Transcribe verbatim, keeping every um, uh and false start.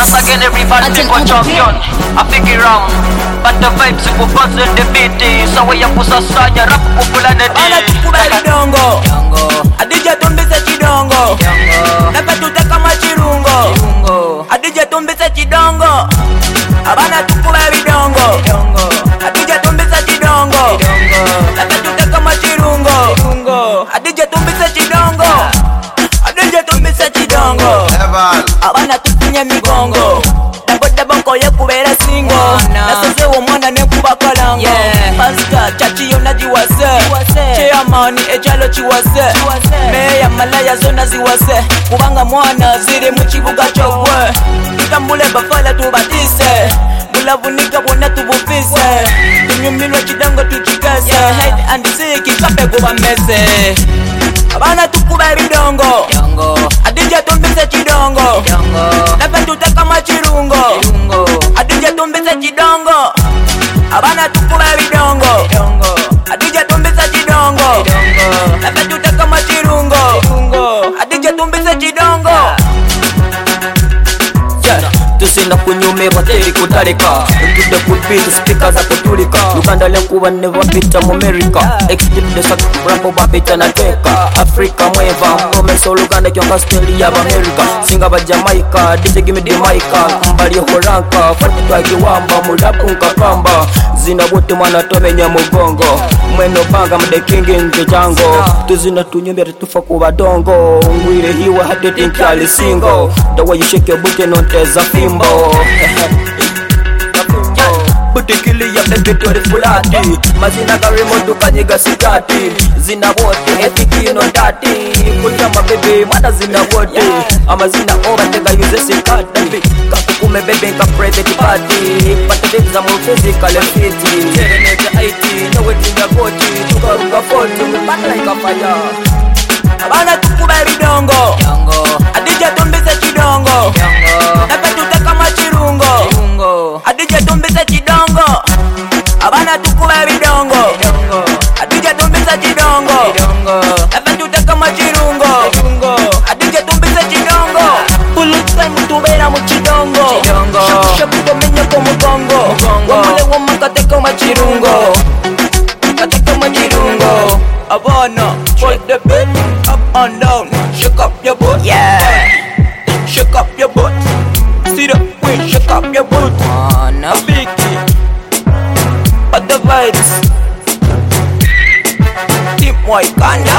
Once again everybody go champion I figure ram but the vibes go buzz in the beat. So we have kusasanya rap kupulana di Bana tukubali dongo Adija tumbisa chidongo Naka tutaka machirungo Adija tumbisa chidongo Abana tukubali dongo Adija tumbisa chidongo Naka tutaka machirungo Adija tumbisa chidongo Adija tumbisa chidongo Abana tukunye migongo Dabo dabo koye kubera singo Nasase wo mwana nekuba kalango Pasca chachi yona jiwase Chairman echalo chiwase Meya malaya zona ziwase Kubanga mwana ziri muchibuga chokwe Itambule bafala tubatise Bulavunika bona tubufise Tunyumilwa chidango tuchikase Hate and sick kape kuba mese Abana tukubali dongo Adija tumbise chidongo Naka tutaka machirungo Adija tumbise chidongo Abana tukubali dongo Adija tumbise chidongo Naka tutaka machirungo Adija tumbise chidongo Tusina kunyume bateri kutarika Tude kupita speaker za kutulika Uganda lenkuwa neva pita mu America Extip de sak rapo babita na teka Afrika mweva Promeso Uganda kyonga steli ya America Singa ba Jamaica D J gimme the mica Mbali horanka Fati twa giwamba Mulapu nkakamba Zina wote mwana tomenya mugongo Mweno banga mde kingi nje jango Tuzina tunyume tufa kuwa dongo Ngwire hiwa hati tinkyali singo The way you shake your booty non teza fimbo Butikili ya bebitori fulati Mazina karimo tukanyiga sikati Zina wote etiki ino dati Kutama bebe mana zina wote Ama zina ora tega yuze sikati Kakukume bebe nka private party Pata dibza mu physical and fiti Tere neja aiti Nawe tinga goti Tukaruka forty Mbata ika faya Abana tukubali dongo Adija tumbise chidongo Naka tutaka machirungo Adija tumbise chidongo Abana tukubali dongo Adija tumbise chidongo Naka tutaka machirungo Adija tumbise chidongo Puluta mtubera mchidongo Shakusha kutomenya kwa mugongo Wamule wama kateka machirungo Kateka machirungo Abana, shake the beat up and down. Shake up your butt, yeah. Shake up your butt. See the way, shake up your butt. Oh, no. A big kid. But the vibes. Team White Kanda.